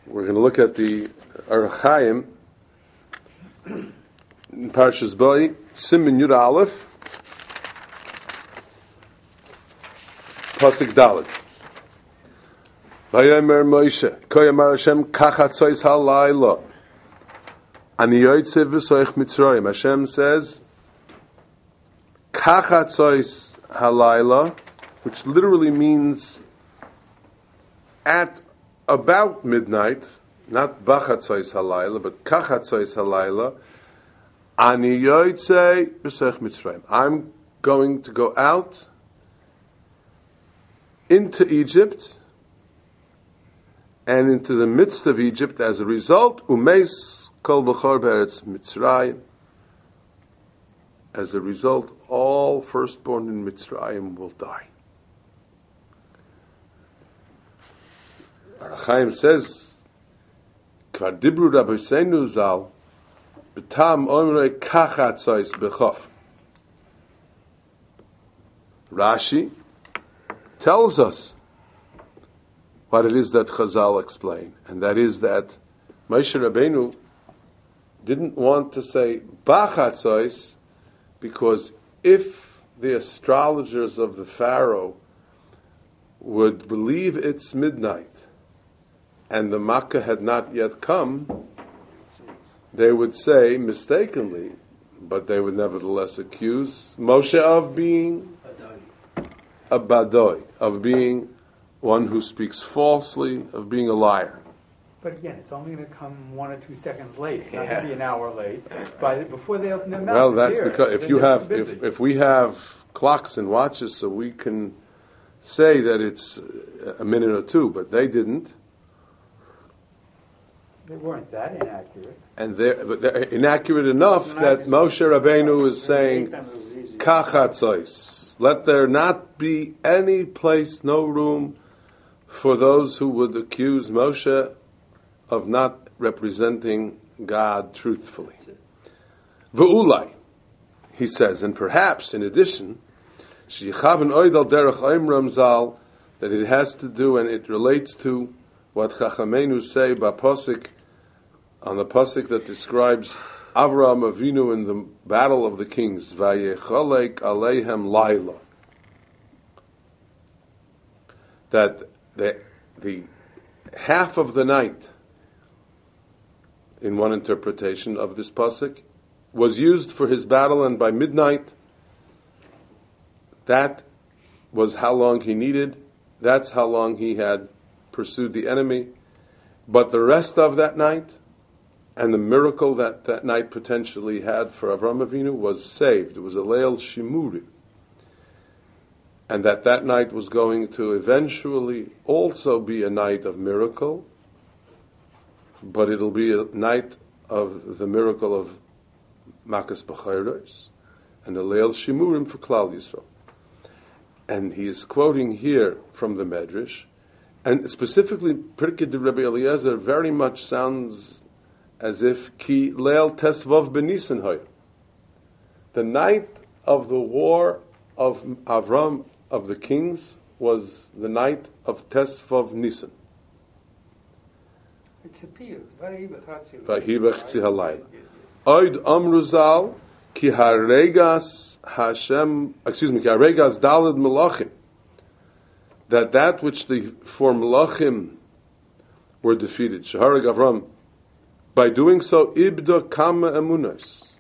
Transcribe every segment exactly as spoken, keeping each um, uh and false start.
We're going to look at the Orach Chaim in Parshas Bo, Siman Yud Aleph, Pasuk Daled. Vayomer Moshe, Koyamar Hashem, Kachatzois Halayla, Ani Yoytze V'Soich Mitzrayim. Hashem says, Kachatzois Halayla, which literally means at about midnight, not Bachatzois Halayla, but Kachatzois Halayla, Ani Yoytze V'Soich Mitzrayim. I'm going to go out into Egypt and into the midst of Egypt. As a result, Umeis Kol B'chor Be'eretz Mitzrayim. As a result, all firstborn in Mitzrayim will die. Orach Chaim says, Kvar Dibru Rabbeinu Zal, B'tam Omrei Kachatzois B'chof. Rashi tells us what it is that Chazal explain, and that is that Moshe Rabbeinu didn't want to say Bachatzois, because if the astrologers of the Pharaoh would believe it's midnight and the Makkah had not yet come, they would say mistakenly, but they would nevertheless accuse Moshe of being a badoi, of being one who speaks falsely, of being a liar. But again, it's only going to come one or two seconds late. It's not yeah. going to be an hour late. By the, before they open their mouth. Well, that's here. because if then you have, if, if we have clocks and watches, so we can say that it's a minute or two, but they didn't. They weren't that inaccurate. And they're, but they're inaccurate enough that Moshe Rabbeinu is saying, Kachatzois. Let there not be any place, no room for those who would accuse Moshe of not representing God truthfully. V'ulai, he says, and perhaps in addition, sheyichaven oidal derech oimram zal, that it has to do and it relates to what Chachamenu say by Pasuk, on the Pasuk that describes Avraham Avinu in the battle of the kings, Vayecholek Aleihem Laila, that the, the half of the night, in one interpretation of this pasuk, was used for his battle, and by midnight, that was how long he needed. That's how long he had pursued the enemy. But the rest of that night, and the miracle that that night potentially had for Avraham Avinu, was saved. It was a Leil Shimuri. And that that night was going to eventually also be a night of miracle, but it'll be a night of the miracle of Makas B'chayros and a Leil Shimurim for Klal Yisrael. And he is quoting here from the Medrash, and specifically Pirkei de Rabbi Eliezer very much sounds as if Ki Leil Tesvav B'Nisan Hoy. The night of the war of Avram of the kings was the night of Tesvav Nisan. It's appealed. Vayibachatzi halayla. Oid amruzal ki haregas Hashem. Excuse me, ki haregas daled melachim. That that which the four melachim were defeated. Shaharag Avram. By doing so, ibda kama emunos.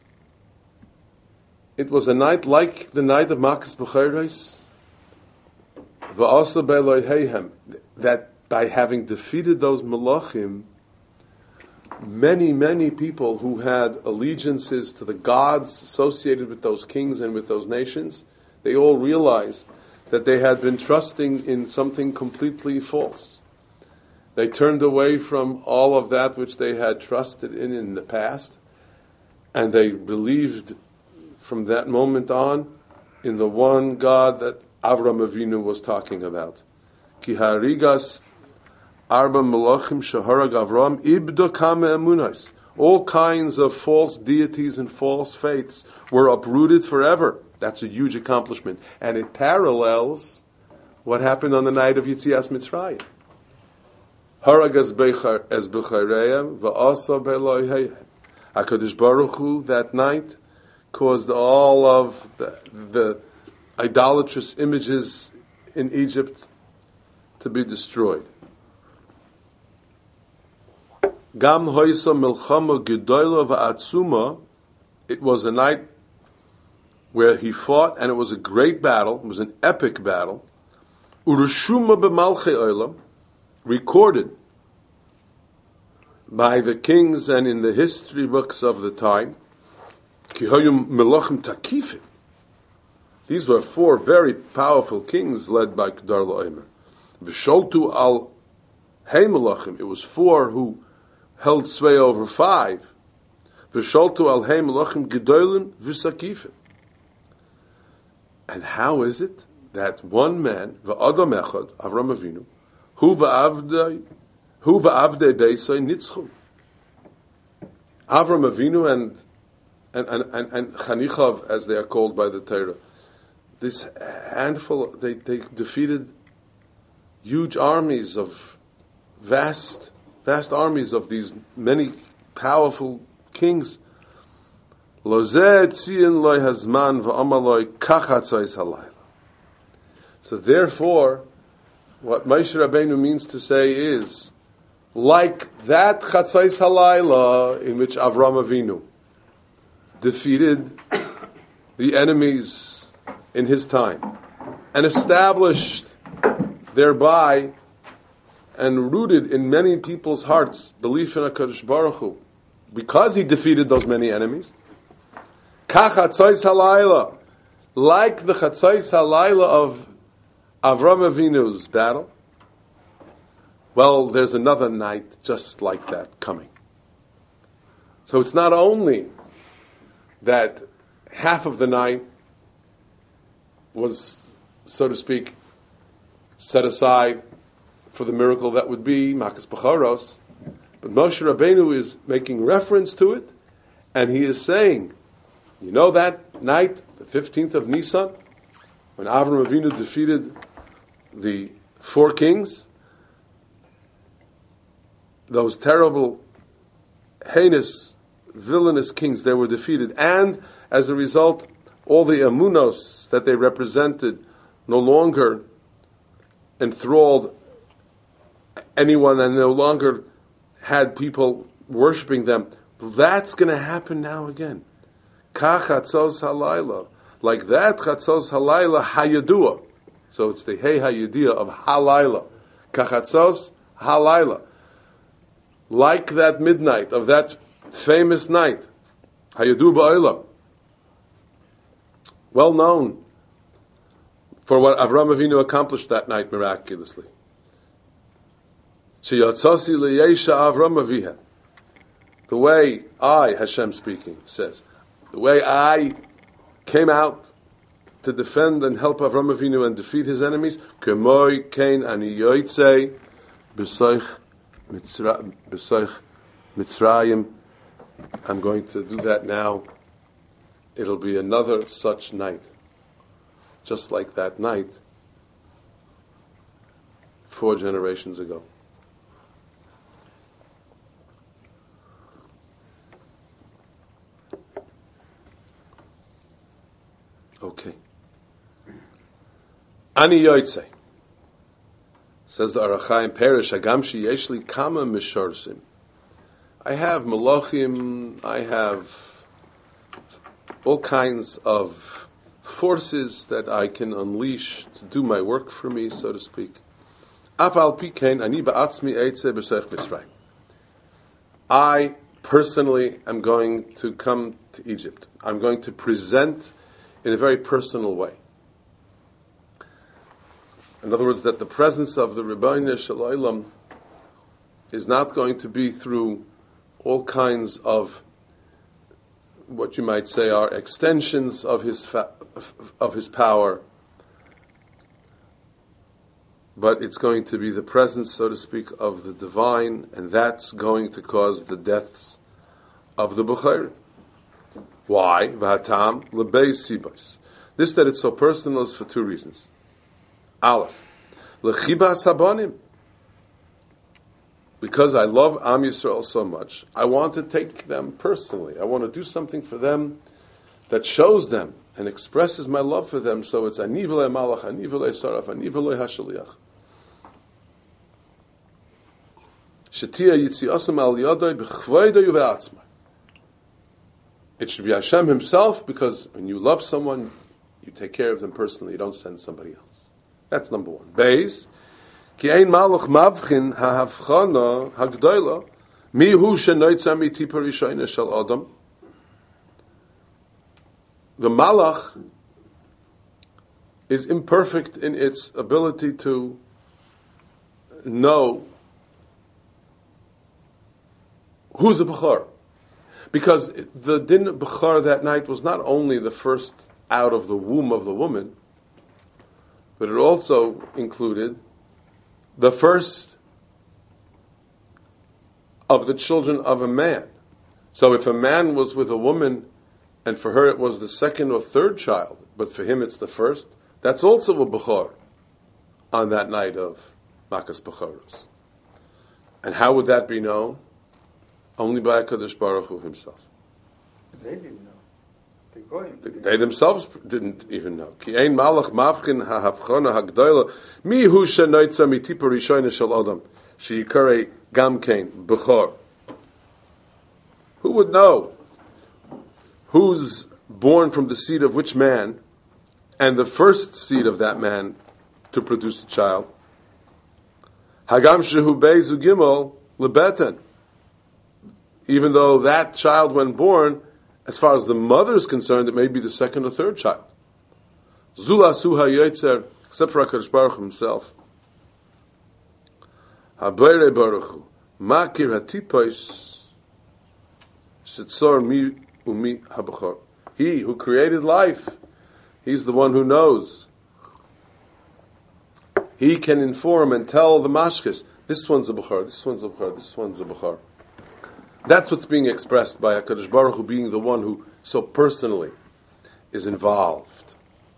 It was a night like the night of Makas B'chayros. V'asa be'loyheihem. That by having defeated those melachim, many, many people who had allegiances to the gods associated with those kings and with those nations, they all realized that they had been trusting in something completely false. They turned away from all of that which they had trusted in in the past, and they believed from that moment on in the one God that Avram Avinu was talking about. Ki harigas arba melachim shaharag Avram ibda kama emunos. All kinds of false deities and false faiths were uprooted forever. That's a huge accomplishment, and it parallels what happened on the night of Yitzias Mitzrayim. Harag es b'chayreim v'asa b'Eloheihem. HaKadosh Baruch Hu that night caused all of the, the idolatrous images in Egypt to be destroyed. Gam hoysa milchama gedola va'atzuma. It was a night where he fought, and it was a great battle. It was an epic battle. Urushuma b'malchei olam, recorded by the kings and in the history books of the time. Ki hoyum melachim takifim. These were four very powerful kings led by Kedar La'omer. V'sholtu al hey melachim. It was four who held sway over five. V'sholtu al hey melachim gedolim v'sakifim. And how is it that one man, v'adam echad, Avram Avinu, hu v'avdei, hu v'avdei beisai nitzchu. Avram Avinu and and and and, and Chanichav, as they are called by the Torah, this handful, they, they defeated huge armies of vast, vast armies of these many powerful kings. So therefore, what Moshe Rabbeinu means to say is, like that Chatzais Halayla in which Avram Avinu defeated the enemies in his time and established thereby and rooted in many people's hearts belief in HaKadosh Baruch Hu, because he defeated those many enemies. Kach Chatzais Halayla, like the Chatzais Halayla of Avram Avinu's battle. Well, there's another night just like that coming. So it's not only that half of the night was, so to speak, set aside for the miracle that would be Makas Becharos, but Moshe Rabbeinu is making reference to it, and he is saying, you know that night, the fifteenth of Nisan, when Avram Avinu defeated the four kings, those terrible, heinous, villainous kings, they were defeated, and as a result, all the emunos that they represented no longer enthralled anyone and no longer had people worshiping them. That's going to happen now again. Ka chatzos halayla. Like that chatzos halayla hayadua. So it's the hey hayadiyah of halayla. Ka chatzos halayla. Like that midnight of that famous night. Hayadu ba'olam. Well known for what Avram Avinu accomplished that night miraculously. Sheyatzasi liyesha Avram Aviha. The way I, Hashem speaking, says, the way I came out to defend and help Avram Avinu and defeat his enemies, Kemoi Kain Ani Yoitze B'Soich Mitzrayim. I'm going to do that now. It'll be another such night, just like that night four generations ago. Okay. Ani Yoitze. Says the Arachayim Perish, Hagamshi Yeshli Kama Mishorsim. I have Malachim, I have all kinds of forces that I can unleash to do my work for me, so to speak. Afal Pikein Ani Ba'atzmi Eitze B'Seich Mitzrayim. I personally am going to come to Egypt. I'm going to present in a very personal way. In other words, that the presence of the Rebbeinu Shalom is not going to be through all kinds of what you might say are extensions of his fa- of his power, but it's going to be the presence, so to speak, of the divine, and that's going to cause the deaths of the Bechayrim. Why? V'hatam lebeis sibos. This that it's so personal is for two reasons. Aleph, lechibas habonim. because I love Am Yisrael so much, I want to take them personally. I want to do something for them that shows them and expresses my love for them. So it's Ani v'lei malach, Ani v'lei saraf, Ani v'lei hashaliach. Shetia yitziasam al yadai b'chvayda yuve'atzmai. It should be Hashem Himself, because when you love someone, you take care of them personally. You don't send somebody else. That's number one. Beis, ki ein malach mavchin ha'havchana ha'gdoila mi hu shenoitza mitipa rishayna shel adam. The malach is imperfect in its ability to know who's a bechor. Because the din bechor that night was not only the first out of the womb of the woman, but it also included the first of the children of a man. So if a man was with a woman, and for her it was the second or third child, but for him it's the first, that's also a bechor on that night of Makas Bechoros. And how would that be known? Only by HaKadosh Baruch Hu Himself. They didn't know. The Goyim didn't They themselves didn't even know. Ki ein malach mavkin ha'havchona ha'gdoila mi hu shenoitza mitipa rishoyna shel adam sheyikarei gamkein bechor. Who would know who's born from the seed of which man, and the first seed of that man to produce a child? Hagam shehu beizu gimel lebeten. Even though that child, when born, as far as the mother is concerned, it may be the second or third child. Zulasu ha'yotzer, except for HaKadosh Baruch Hu Himself. Habeirei Baruch Hu, makir hatipos, shetzor mi umi habachor. He who created life, He's the one who knows. He can inform and tell the mashkes, this one's a bechor, this one's a bechor, this one's a bechor. That's what's being expressed by HaKadosh Baruch Hu being the one who so personally is involved.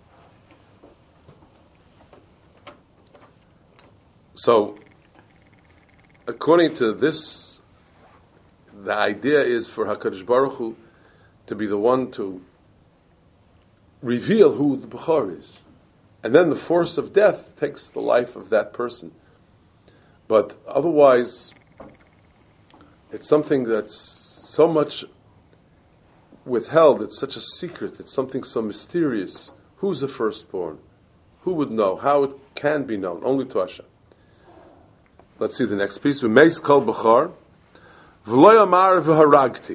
So, according to this, the idea is for HaKadosh Baruch Hu to be the one to reveal who the Bechor is. And then the force of death takes the life of that person. But otherwise, it's something that's so much withheld, it's such a secret, it's something so mysterious. Who's the firstborn? Who would know? How it can be known? Only to Hashem. Let's see the next piece. V'meis kol b'chor, v'lo yamar v'haragti.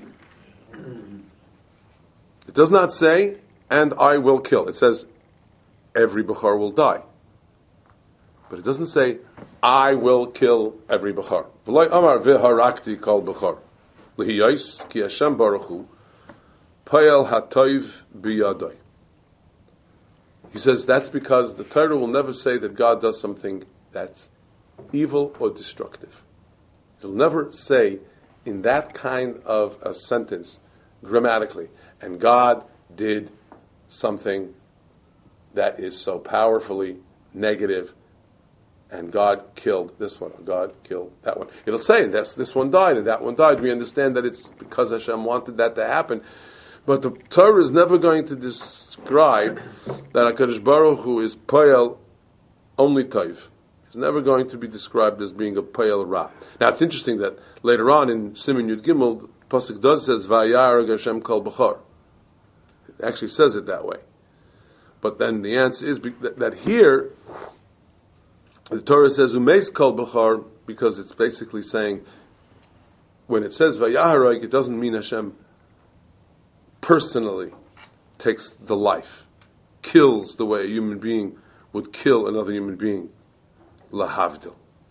It does not say, and I will kill. It says, every b'chor will die. But it doesn't say, I will kill every bechor. V'loy amar v'harakti kol bechor. L'hiyos ki Hashem Baruch Hu payel hatoiv biyadai. He says that's because the Torah will never say that God does something that's evil or destructive. It'll never say in that kind of a sentence, grammatically, and God did something that is so powerfully negative, and God killed this one, God killed that one. It'll say that's this one died and that one died. We understand that it's because Hashem wanted that to happen. But the Torah is never going to describe that HaKadosh Baruch Hu is Poel only Toiv. It's never going to be described as being a Poel Ra. Now it's interesting that later on in Siman Yud Gimel, the Pasuk does says Vayarag Hashem Kol Bechor. It actually says it that way. But then the answer is that, that here the Torah says Umeis Kol Bechor because it's basically saying when it says Vayaharag, it doesn't mean Hashem personally takes the life, kills the way a human being would kill another human being. Lahavdil.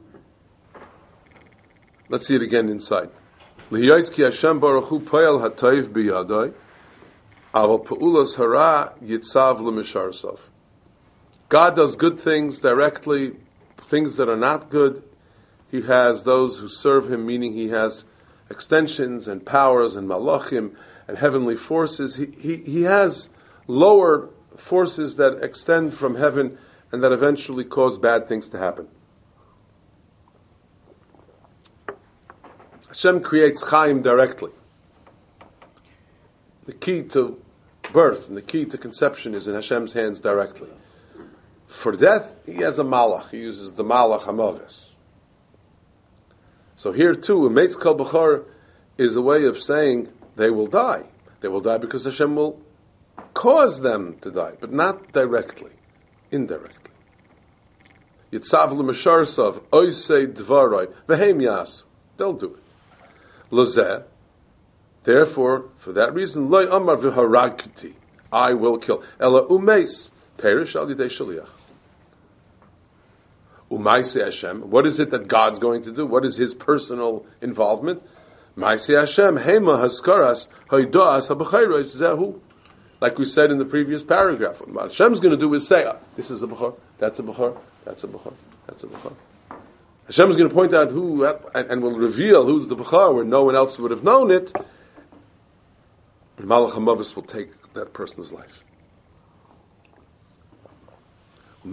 Let's see it again inside. L'hiyos ki Hashem Baruch Hu poel hatoiv biyadai, aval pa'ulas hara yitzav l'misharsav. God does good things directly, things that are not good. He has those who serve Him, meaning He has extensions and powers and malachim and heavenly forces. He, he, he has lower forces that extend from heaven and that eventually cause bad things to happen. Hashem creates Chaim directly. The key to birth and the key to conception is in Hashem's hands directly. For death, he has a malach. He uses the malach hamavis. So here too, a Meitz Kol B'chor is a way of saying they will die. They will die because Hashem will cause them to die, but not directly, indirectly. Yitzav l'masharsav oisei dvaroi v'heim yasu. They'll do it. Lozeh. Therefore, for that reason, loy amar v'haragti, I will kill. Ela umeis perish al yidei shaliach. Umaisi Hashem. What is it that God's going to do? What is His personal involvement? Maisi Hashem hema haskaras haidas habachayros zehu. Like we said in the previous paragraph, what Hashem's going to do is say, oh, "This is a bachar, that's a bachar, that's a bachar, that's a bachar." Hashem's going to point out who and, and will reveal who's the bachar where no one else would have known it. And Malach HaMavis will take that person's life. And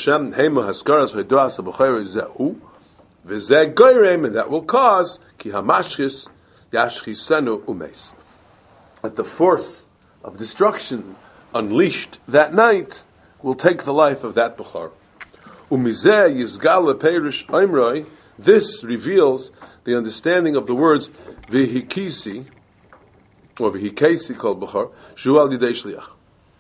that will cause that the force of destruction unleashed that night will take the life of that Bechar. This reveals the understanding of the words Vihikisi, or Vihikesi called Bechar, Shual Yidei Shliach.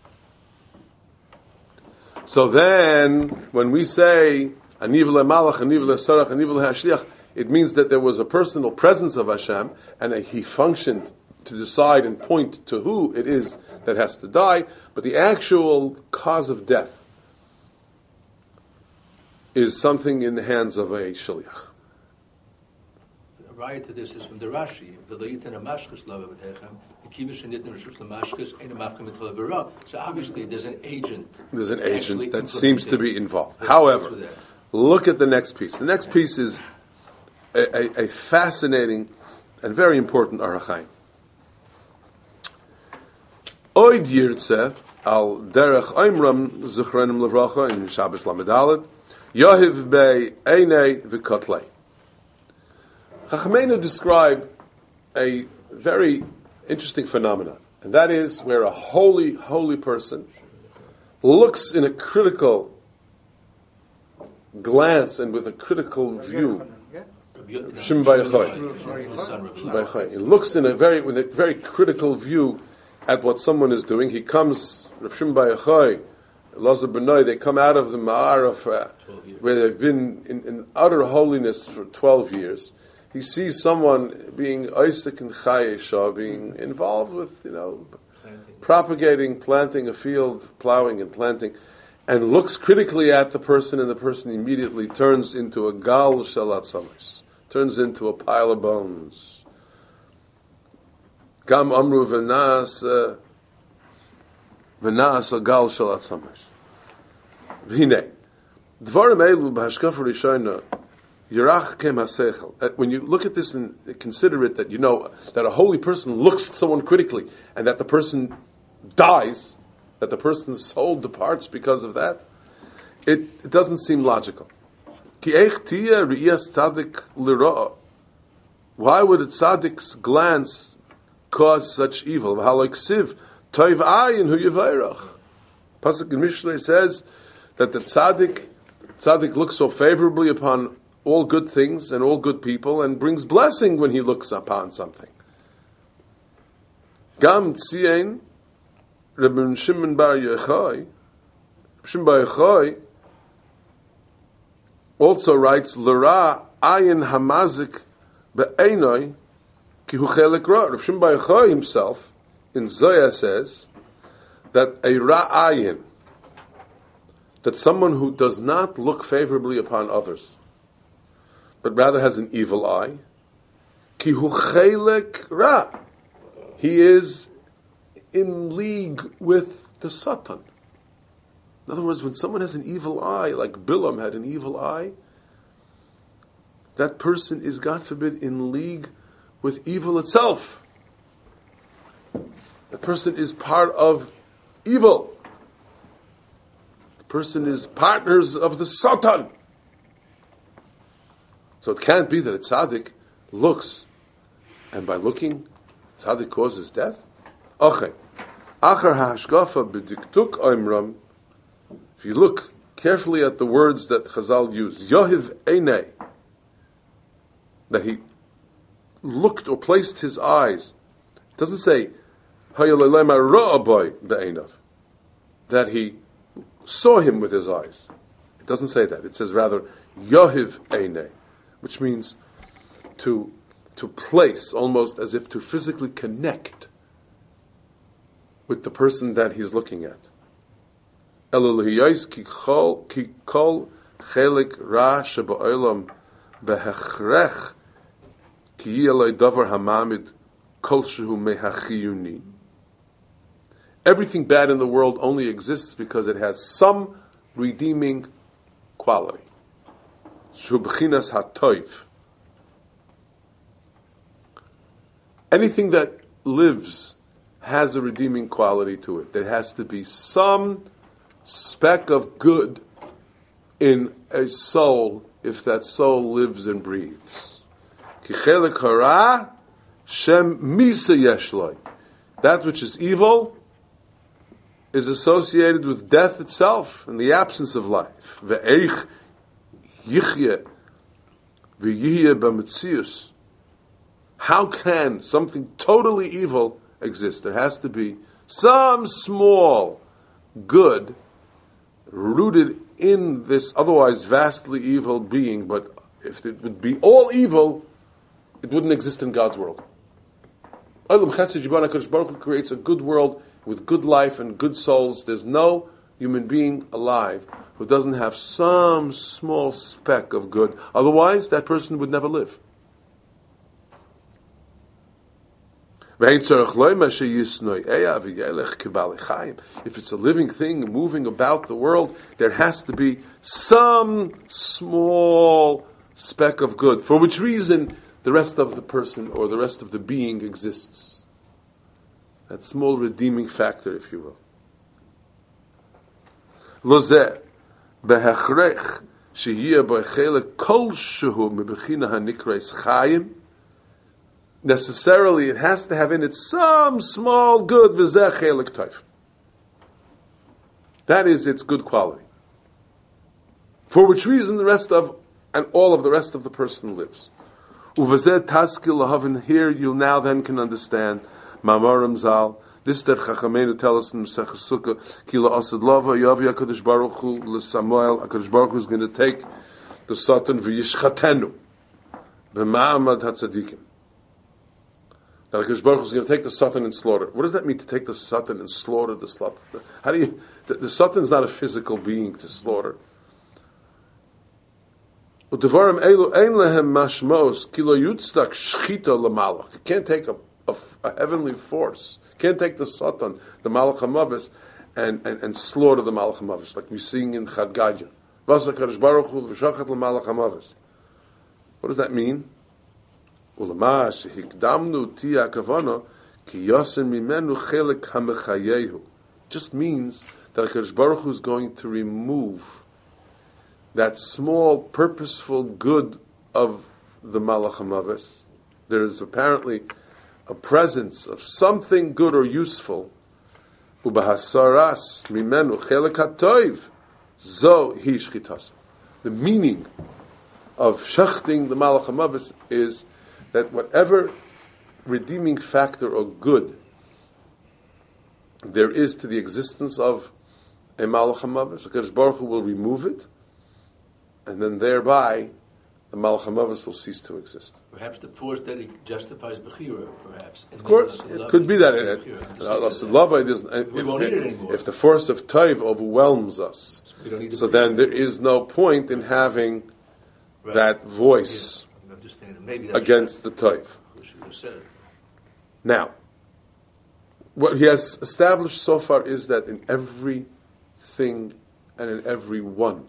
So then, when we say Aniv leMalach, Aniv leSarach, Aniv leHashliach, it means that there was a personal presence of Hashem, and He functioned to decide and point to who it is that has to die, but the actual cause of death is something in the hands of a Shliach. Right to this is from the Rashi. So obviously there's an agent. There's an agent that seems to be involved. However, look at the next piece. The next piece is a, a, a fascinating and very important Orach Chaim. Oid Yirtzeh al derech Oimram Zichronim Levracha in Shabbos Lamed Aleph Yohiv Bei Einei V'Kotlei. Chachamenu describe a very interesting phenomenon, and that is where a holy, holy person looks in a critical glance and with a critical view. Shim Bayachai. He looks in a very, with a very critical view at what someone is doing. He comes, Rav Shim Bayachai, Lazar Benoy, they come out of the Ma'ar of, uh, where they've been in, in utter holiness for twelve years. He sees someone being Isaac and Chayesha, being involved with, you know, planting. propagating, planting a field, plowing and planting, and looks critically at the person, and the person immediately turns into a gal shalat summers, turns into a pile of bones. Gam amru v'nas v'nas a gal shalat summers. V'hinei dvarim elu b'hashkafa rishayna. When you look at this and consider it, that you know that a holy person looks at someone critically, and that the person dies, that the person's soul departs because of that, it, it doesn't seem logical. Why would a tzaddik's glance cause such evil? Pasuk in Mishlei says that the tzaddik, tzaddik looks so favorably upon all good things and all good people, and brings blessing when he looks upon something. Gam tzien Rabbi Shimon Bar Yochai, Shimon Bar Yochai also writes, L'ra ayin hamazik be'einoi ki hu chelek ra. Rabbi Shimon Bar Yochai himself in Zoya says that a ra ayin, that someone who does not look favorably upon others, but rather has an evil eye, ki hu chelek ra, he is in league with the Satan. In other words, when someone has an evil eye, like Bilam had an evil eye, that person is, God forbid, in league with evil itself. The person is part of evil. The person is partners of the Satan. So it can't be that a tzaddik looks And by looking, tzaddik causes death? Okay. Achar ha'ashkafa b'diktuk oimram. If you look carefully at the words that Chazal use, Yohiv einei, that he looked or placed his eyes. It doesn't say that he saw him with his eyes. It doesn't say that. It says rather Yohiv einei, which means to to place, almost as if to physically connect with the person that he's looking at. Elulhiyos ki kol ki kol chelik ra sheba'olam behechrech ki yeloi davar hamamid kol shehu mehachiyuni. Everything bad in the world only exists because it has some redeeming quality. Shu b'chinas hatoiv. Anything that lives has a redeeming quality to it. There has to be some speck of good in a soul if that soul lives and breathes. That which is evil is associated with death itself and the absence of life. How can something totally evil exist? There has to be some small good rooted in this otherwise vastly evil being, but if it would be all evil, it wouldn't exist in God's world. Olam Chesed Yibana HaKadosh Baruch Hu creates a good world with good life and good souls. There's no human being alive who doesn't have some small speck of good. Otherwise, that person would never live. If it's a living thing moving about the world, there has to be some small speck of good, for which reason the rest of the person or the rest of the being exists. That small redeeming factor, if you will. Lozeh behechrech shehiyah b'chelek kol shehu mebechina hanikreis chayim. Necessarily, it has to have in it some small good. V'zeh chelik toif. That is its good quality. For which reason the rest of and all of the rest of the person lives. Uvazeh taskil lahavin. Here you now then can understand Ma'amarim Zal. This that Chachamenu tell us in Masechah Sukkah. Ki la'asad lava yavi HaKadosh Baruch Hu l'Samuel. HaKadosh Baruch Hu is going to take the Satan v'yishchatenu b'ma'amad hatzadikim. That HaKadosh Baruch Hu is going to take the Satan and slaughter. What does that mean, to take the Satan and slaughter the slaughter? How do you? The, the Satan is not a physical being to slaughter. You can't take a, a, a heavenly force. You can't take the Satan, the Malach HaMavis, and, and, and slaughter the Malach HaMavis, like we sing in Chad Gadya. What does that mean? Just means that HaKadosh Baruch Hu is going to remove that small, purposeful good of the Malach HaMavis. There is apparently a presence of something good or useful. Ubahasaras mimenu chelek hatoiv zo hi shchitas. The meaning of shachting the Malach HaMavis is that whatever redeeming factor or good there is to the existence of a Malach HaMavis, HaKadosh Baruch Hu will remove it, and then thereby the Malach HaMavis will cease to exist. Perhaps the force that it justifies Bechira, perhaps. Of course, it could be that. It, it, we won't need it anymore. If the force of Tov overwhelms us, so, so then there is no point in having right. that voice yeah. Maybe against the Tov. Now, what he has established so far is that in everything and in every one,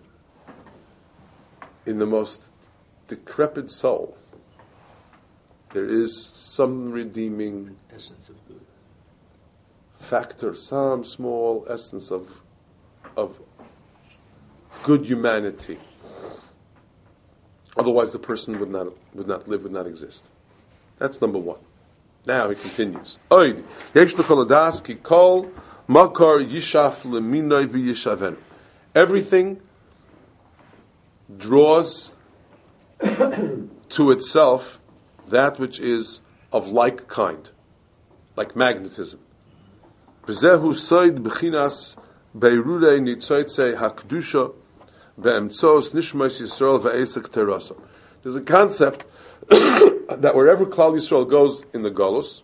in the most decrepit soul, there is some redeeming essence of good factor, some small essence of of good humanity. Otherwise, the person would not would not live, would not exist. That's number one. Now he continues. Oid, yesh l'chol hadas ki kol makar yishaf leminoi v'yishaven. Everything draws to itself that which is of like kind, like magnetism. V'zehu soid b'chinas beirurei nitzoytzei hakdusha be'emtzos nishmos Yisrael v'esek terasa. There's a concept that wherever Klal Yisrael goes in the Golus,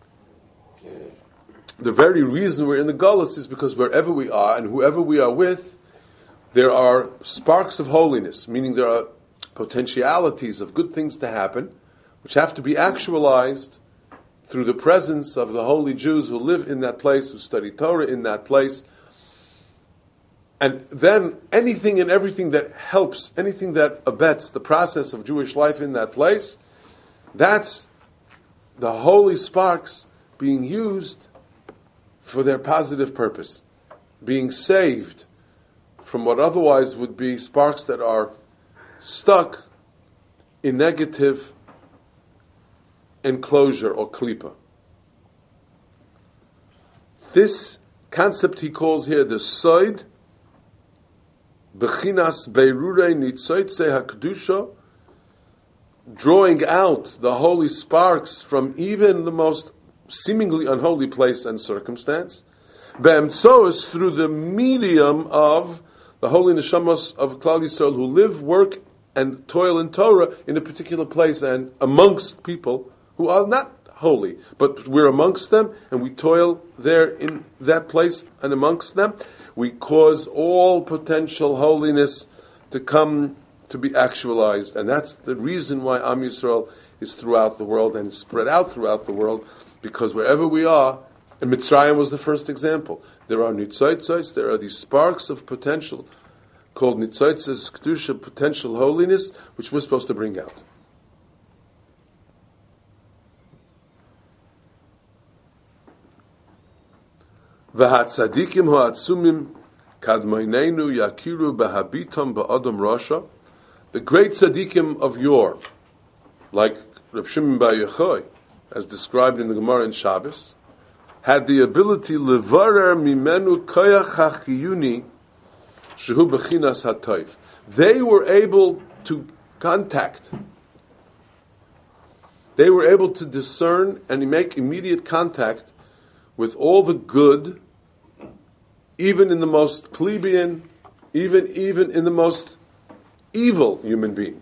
the very reason we're in the Golus is because wherever we are and whoever we are with, there are sparks of holiness, meaning there are potentialities of good things to happen, which have to be actualized through the presence of the holy Jews who live in that place, who study Torah in that place. And then anything and everything that helps, anything that abets the process of Jewish life in that place, that's the holy sparks being used for their positive purpose, being saved from what otherwise would be sparks that are stuck in negative enclosure or klipa. This concept he calls here the soid, Bechinas beirurei nitzoytzei hakdusha, drawing out the holy sparks from even the most seemingly unholy place and circumstance, be'emtzos, through the medium of the holy neshamos of Klal Yisrael who live, work, and toil in Torah in a particular place and amongst people who are not holy, but we're amongst them and we toil there in that place and amongst them. We cause all potential holiness to come to be actualized. And that's the reason why Am Yisrael is throughout the world and is spread out throughout the world, because wherever we are, and Mitzrayim was the first example, there are nitzotzos, there are these sparks of potential called nitzotzos, kedusha, potential holiness, which we're supposed to bring out. V'hatzadikim ha'atzumim kadmoinenu yakiru b'habitam ba'adam rasha. The great tzadikim of yore, like Reb Shimon Bar Yochai, as described in the Gemara in Shabbos, had the ability levarer mimenu koyach hachiyuni shehu b'chinas hatoiv. They were able to contact. They were able to discern and make immediate contact with all the good, even in the most plebeian, even even in the most evil human being.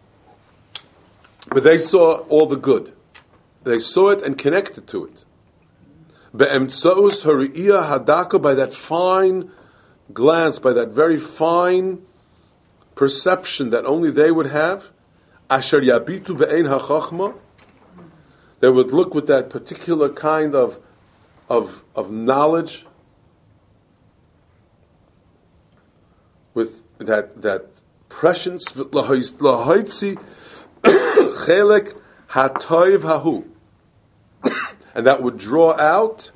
But they saw all the good. They saw it and connected to it. Be'emtzaus hariyah hadaka, by that fine glance, by that very fine perception that only they would have. Asher yabitu be'ein hachachma. They would look with that particular kind of of of knowledge, with that that prescience, lahoitzi chelek hatoiv hahu, and that would draw out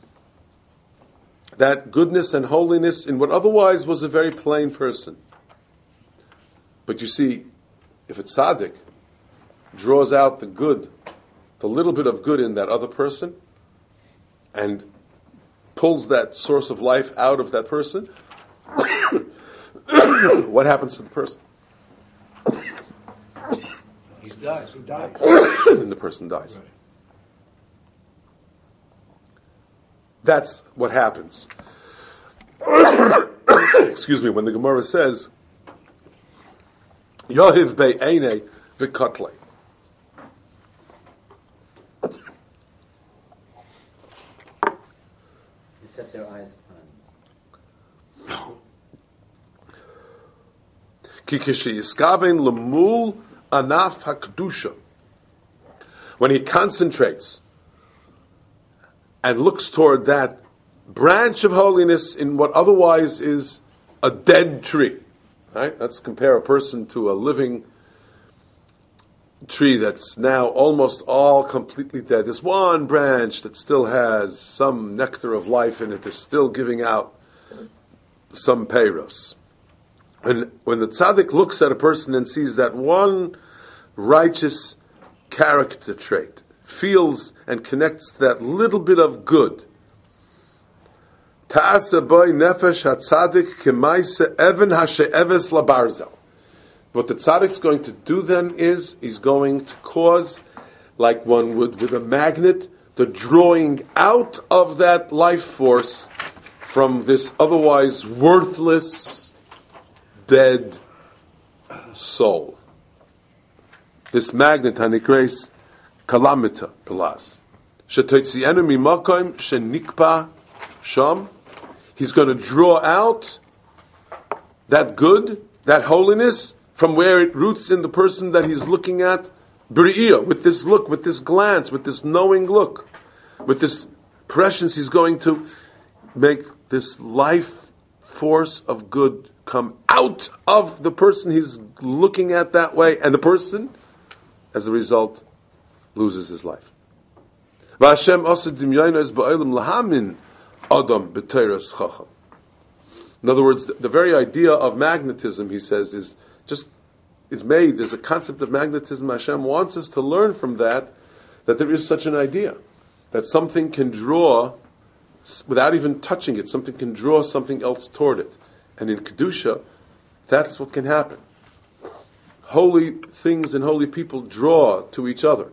that goodness and holiness in what otherwise was a very plain person. But you see, if a tzaddik draws out the good, the little bit of good in that other person, and pulls that source of life out of that person, what happens to the person? He dies. He dies. Then the person dies. Right. That's what happens. Excuse me, when the Gemara says, Yohiv be'ene v'kotle. Set their eyes upon. Ki kishiyiskaven lemul anaf hakdusha. When he concentrates and looks toward that branch of holiness in what otherwise is a dead tree. Right? Let's compare a person to a living tree that's now almost all completely dead. There's one branch that still has some nectar of life in it, is still giving out some peiros. And when the tzaddik looks at a person and sees that one righteous character trait, feels and connects that little bit of good. Ta'asa boy nefesh hatzadik kemaise even hashe'eves labarzel. What the tzaddik's going to do then is he's going to cause, like one would with a magnet, the drawing out of that life force from this otherwise worthless, dead soul. This magnet, hanikreis kalamita pelas, shetotzienu mimakom shenikpa sham. He's going to draw out that good, that holiness, from where it roots in the person that he's looking at, b'ri'iyah, with this look, with this glance, with this knowing look, with this prescience. He's going to make this life force of good come out of the person he's looking at that way, and the person, as a result, loses his life. V'Hashem osed dimyonos ba'olam lahamin adam b'teiras chacham. In other words, the, the very idea of magnetism, he says, is just is made. There's a concept of magnetism. Hashem wants us to learn from that, that there is such an idea, that something can draw, without even touching it, something can draw something else toward it. And in Kedusha, that's what can happen. Holy things and holy people draw to each other.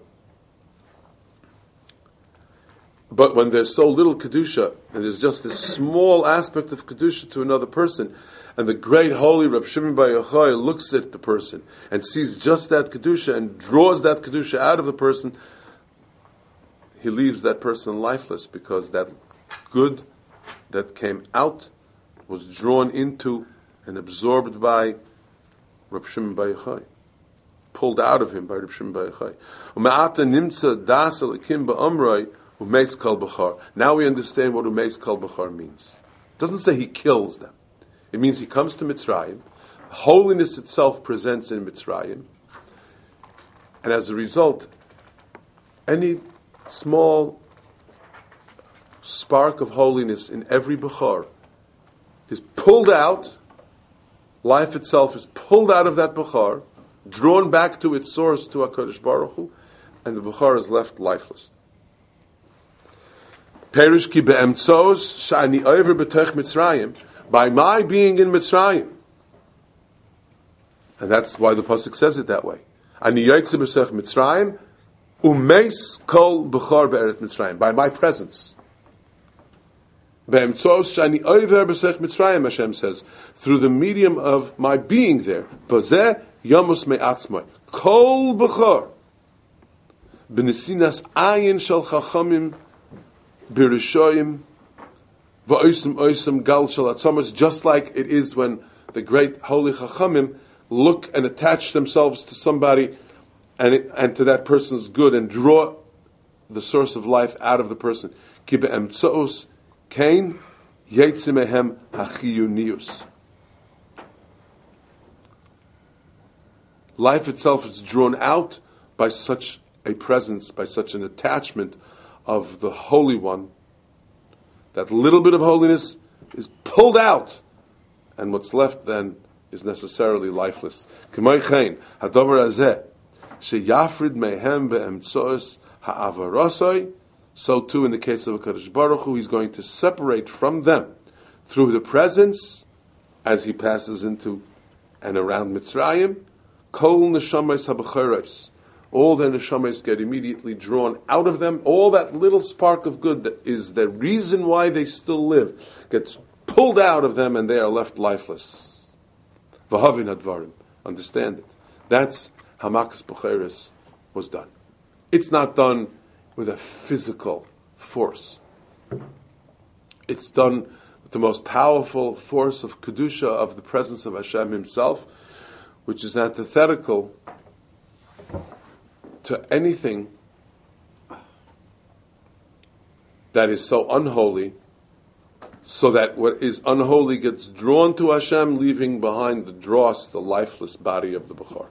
But when there's so little Kedusha, and there's just this small aspect of Kedusha to another person, and the great holy Reb Shimon Bar Yochai looks at the person and sees just that Kedusha and draws that Kedusha out of the person, he leaves that person lifeless, because that good that came out was drawn into and absorbed by Reb Shimon Bar Yochai, pulled out of him by Reb Shimon Bar Yochai. U'me'ata nimtza das elikim ba'amroi u'meis kol b'char. Now we understand what u'meis kol b'char means. It doesn't say he kills them. It means he comes to Mitzrayim, holiness itself presents in Mitzrayim, and as a result, any small spark of holiness in every Bechar is pulled out, life itself is pulled out of that Bechar, drawn back to its source, to HaKadosh Baruch Hu, and the Bechar is left lifeless. Perish ki be'emtzos sh'ani over b'tech Mitzrayim, by my being in Mitzrayim. And that's why the pasuk says it that way. Ani yotze b'sech Mitzrayim, umeis kol b'char be'eret Mitzrayim. By my presence. Be'emtzos shani over b'sech Mitzrayim, Hashem says, through the medium of my being there. Bazeh yamus me'atzmai. Kol b'char. B'nesinas ayin shel chachamim b'rishoyim. Just like it is when the great holy Chachamim look and attach themselves to somebody and, it, and to that person's good and draw the source of life out of the person. Life itself is drawn out by such a presence, by such an attachment of the Holy One. That little bit of holiness is pulled out, and what's left then is necessarily lifeless. So too, in the case of HaKadosh Baruch Hu, he's going to separate from them through the presence, as he passes into and around Mitzrayim, kol neshamas habechoros. All the neshamas get immediately drawn out of them. All that little spark of good that is the reason why they still live gets pulled out of them, and they are left lifeless. V'havin hadvarim. Understand it. That's how Makas Becheres was done. It's not done with a physical force. It's done with the most powerful force of Kedusha, of the presence of Hashem Himself, which is antithetical to anything that is so unholy, so that what is unholy gets drawn to Hashem, leaving behind the dross, the lifeless body of the Bechor.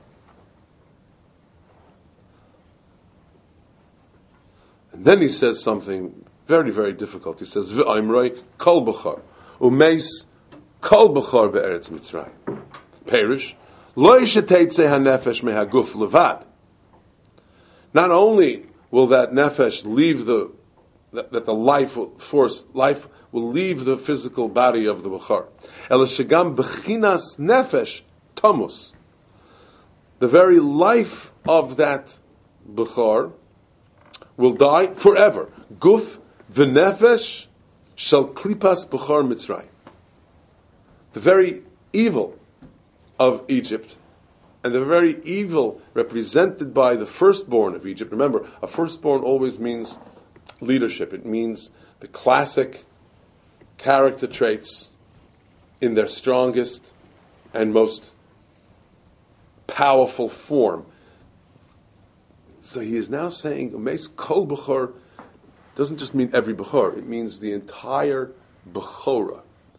And then he says something very, very difficult. He says, V'aimroi kol Bechor, umeis kol Bechor be'eretz Mitzrayim. Perish, lo yisheteitzeh hanefesh mehaguf levad. Not only will that nefesh leave the that, that the life will, force life will leave the physical body of the bechor. El shegam bechinas nefesh tamus. The very life of that bechor will die forever. Guf v'nefesh shall klipas bechor Mitzrayim. The very evil of Egypt, and the very evil represented by the firstborn of Egypt. Remember, a firstborn always means leadership. It means the classic character traits in their strongest and most powerful form. So he is now saying, Umeis Kol Bechor doesn't just mean every Bechor, it means the entire Bechorah.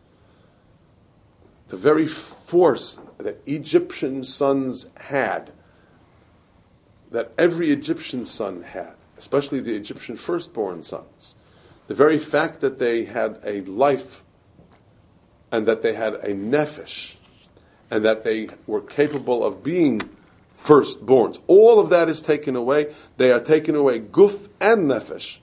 The very force that Egyptian sons had, that every Egyptian son had, especially the Egyptian firstborn sons, the very fact that they had a life and that they had a nefesh and that they were capable of being firstborns, all of that is taken away. They are taken away, guf and nefesh.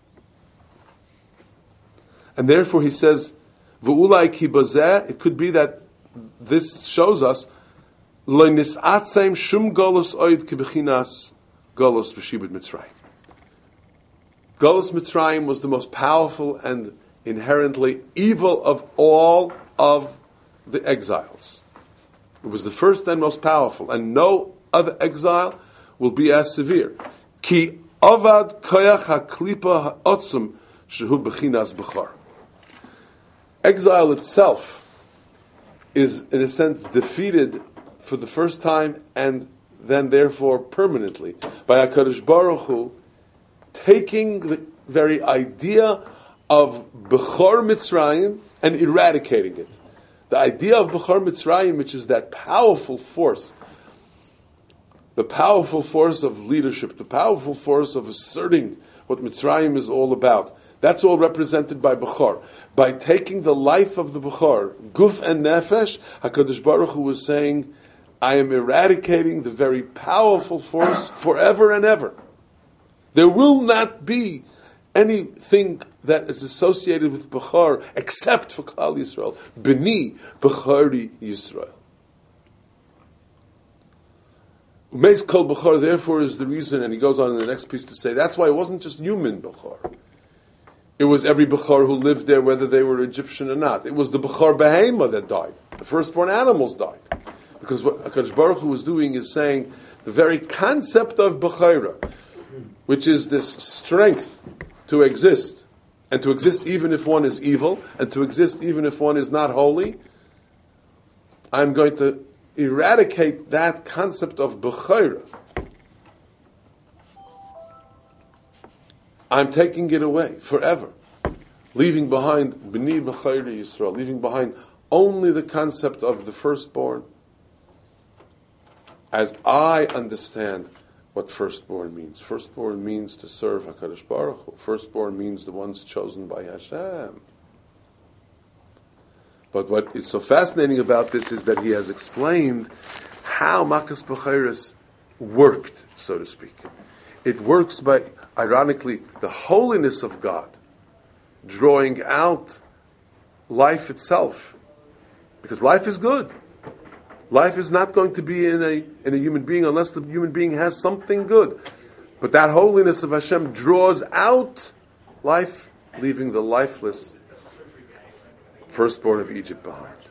And therefore he says, V'ulai ki bazeh, it could be that this shows us lo nis'atzem shum golus oid ki bechinas golus v'shibud Mitzrayim. Golus Mitzrayim was the most powerful and inherently evil of all of the exiles. It was the first and most powerful, and no other exile will be as severe. Ki avad koyach haklipa ha'otzum shehu bechinas bechor. Exile itself is, in a sense, defeated for the first time and then, therefore, permanently by HaKadosh Baruch Hu taking the very idea of Bechor Mitzrayim and eradicating it. The idea of Bechor Mitzrayim, which is that powerful force, the powerful force of leadership, the powerful force of asserting what Mitzrayim is all about, that's all represented by Bechor. By taking the life of the Bechor, Guf and Nefesh, HaKadosh Baruch Hu was saying, I am eradicating the very powerful force forever and ever. There will not be anything that is associated with Bechor except for Klal Yisrael. B'ni Bechori Yisrael. Umeis Kol Bechor, therefore, is the reason, and he goes on in the next piece to say, that's why it wasn't just human Bechor. It was every Bechor who lived there, whether they were Egyptian or not. It was the Bechor Behema that died. The firstborn animals died. Because what HaKadosh Baruch Hu was doing is saying, the very concept of Bechorah, which is this strength to exist, and to exist even if one is evil, and to exist even if one is not holy, I'm going to eradicate that concept of Bechorah. I'm taking it away forever, leaving behind B'ni B'chayri Yisrael, leaving behind only the concept of the firstborn, as I understand what firstborn means. Firstborn means to serve HaKadosh Baruch Hu. Firstborn means the ones chosen by Hashem. But what is so fascinating about this is that he has explained how Makas B'chayris worked, so to speak. It works by, ironically, the holiness of God drawing out life itself. Because life is good. Life is not going to be in a in a human being unless the human being has something good. But that holiness of Hashem draws out life, leaving the lifeless firstborn of Egypt behind.